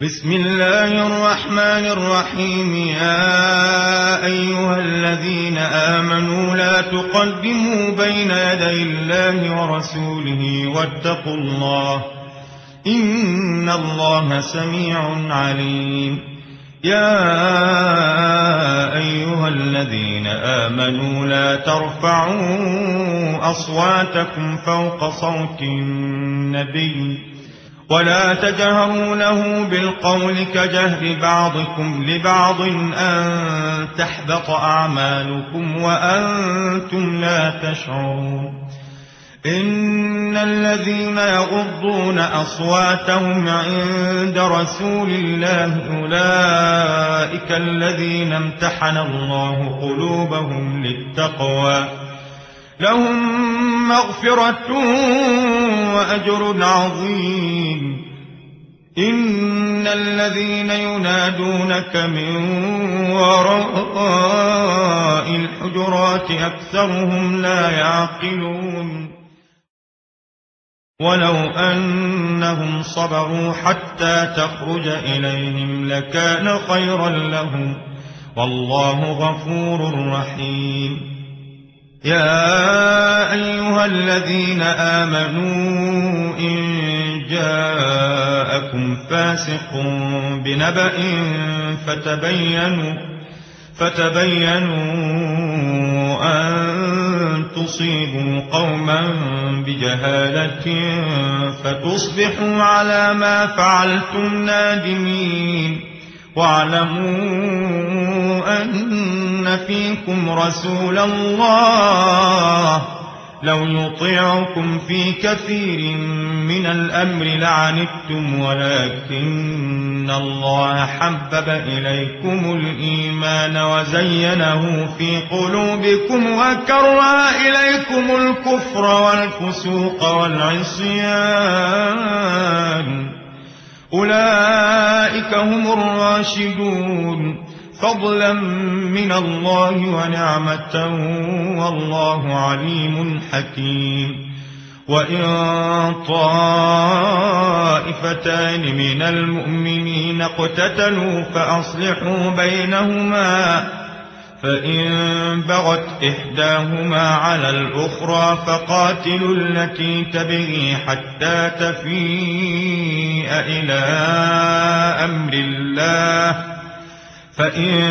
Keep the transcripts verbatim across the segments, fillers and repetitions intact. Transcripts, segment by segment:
بسم الله الرحمن الرحيم. يا أيها الذين آمنوا لا تقدموا بين يدي الله ورسوله واتقوا الله إن الله سميع عليم. يا أيها الذين آمنوا لا ترفعوا أصواتكم فوق صوت النبي ولا تجهروا له بالقول كجهر بعضكم لبعض أن تحبط أعمالكم وأنتم لا تشعرون. إن الذين يغضون أصواتهم عند رسول الله أولئك الذين امتحن الله قلوبهم للتقوى لهم مغفرة وأجر عظيم. إن الذين ينادونك من وراء الحجرات أكثرهم لا يعقلون. ولو أنهم صبروا حتى تخرج إليهم لكان خيرا لهم والله غفور رحيم. يا أيها الذين آمنوا إن جاءكم فاسق بنبأ فتبينوا فتبينوا أن تصيبوا قوما بجهالة فتصبحوا على ما فعلتم نادمين. واعلموا أن فيكم رسول الله لو يطيعكم في كثير من الأمر لعنتم ولكن الله حبب إليكم الإيمان وزينه في قلوبكم وكره إليكم الكفر والفسوق والعصيان أولئك هم الراشدون فضلا من الله ونعمة والله عليم حكيم. وإن طائفتان من المؤمنين اقتتلوا فأصلحوا بينهما فإن بغت إحداهما على الأخرى فقاتلوا التي تبغي حتى تفيء إلى أمر الله فإن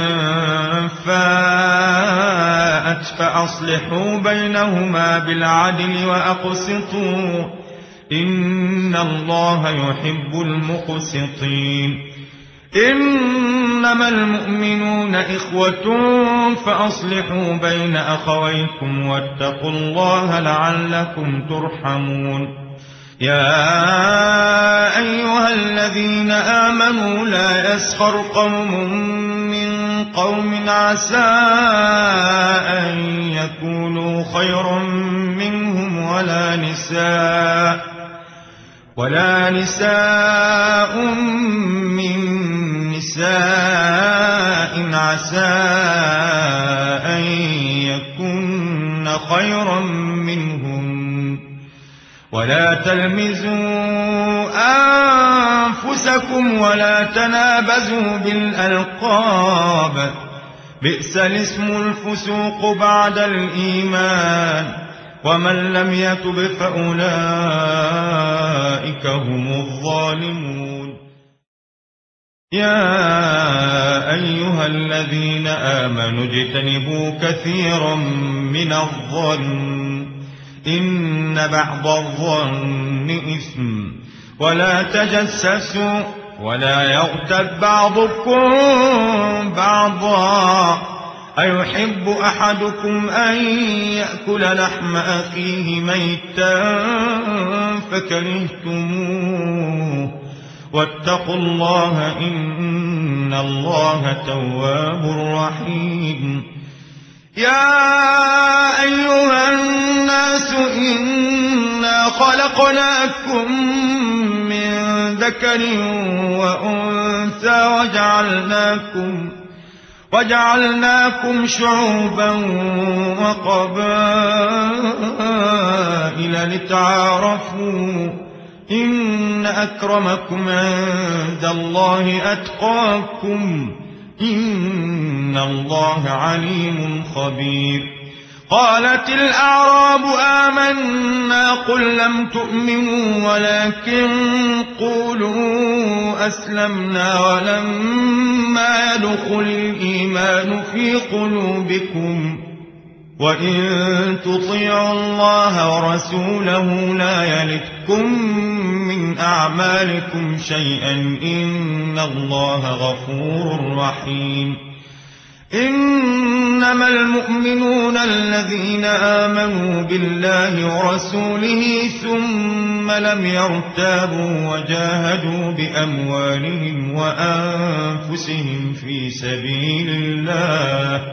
فاءت فأصلحوا بينهما بالعدل وأقسطوا إن الله يحب المقسطين. إنما المؤمنون إخوة فأصلحوا بين أخويكم واتقوا الله لعلكم ترحمون. يا أيها الذين آمنوا لا يسخر قوم من قوم عسى أن يكونوا خيرا منهم ولا نساء ولا نساء من نساء عسى أن يكن خيرا منهم ولا تلمزوا أنفسكم ولا تنابزوا بالألقاب بئس الاسم الفسوق بعد الإيمان ومن لم يتب فأولئك هم الظالمون. يا أيها الذين آمنوا اجتنبوا كثيرا من الظن إن بعض الظن إثم ولا تجسسوا ولا يغتب بعضكم بعضا أيحب أحدكم أن يأكل لحم أخيه ميتا فكرهتموه واتقوا الله إن الله تواب رحيم. يا أيها الناس إنا خلقناكم من ذكر وأنثى وجعلناكم وجعلناكم شعوبا وقبائل لتعارفوا إن أكرمكم عند الله أتقاكم إن الله عليم خبير قالت الأعراب آمنا قل لم تؤمنوا ولكن قولوا أسلمنا ولما يدخل الإيمان في قلوبكم وإن تطيعوا الله ورسوله لا يلتكم من أعمالكم شيئا إن الله غفور رحيم إنما المؤمنون الذين آمنوا بالله ورسوله ثم لم يرتابوا وجاهدوا بأموالهم وأنفسهم في سبيل الله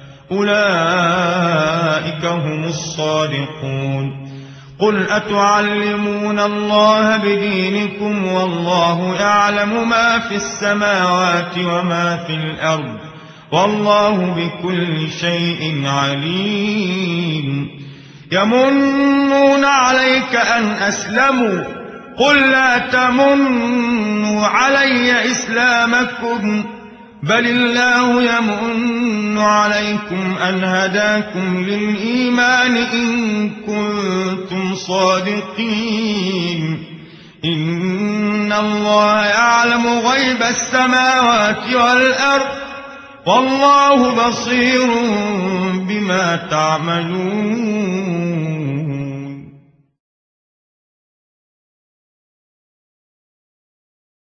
أولئك هم الصادقون قل أتعلمون الله بدينكم والله يعلم ما في السماوات وما في الأرض والله بكل شيء عليم يمنون عليك أن أسلموا قل لا تمنوا علي إسلامكم بل الله يمن عليكم أن هداكم للإيمان إن كنتم صادقين إن الله يعلم غيب السماوات والأرض والله بصير بما تعملون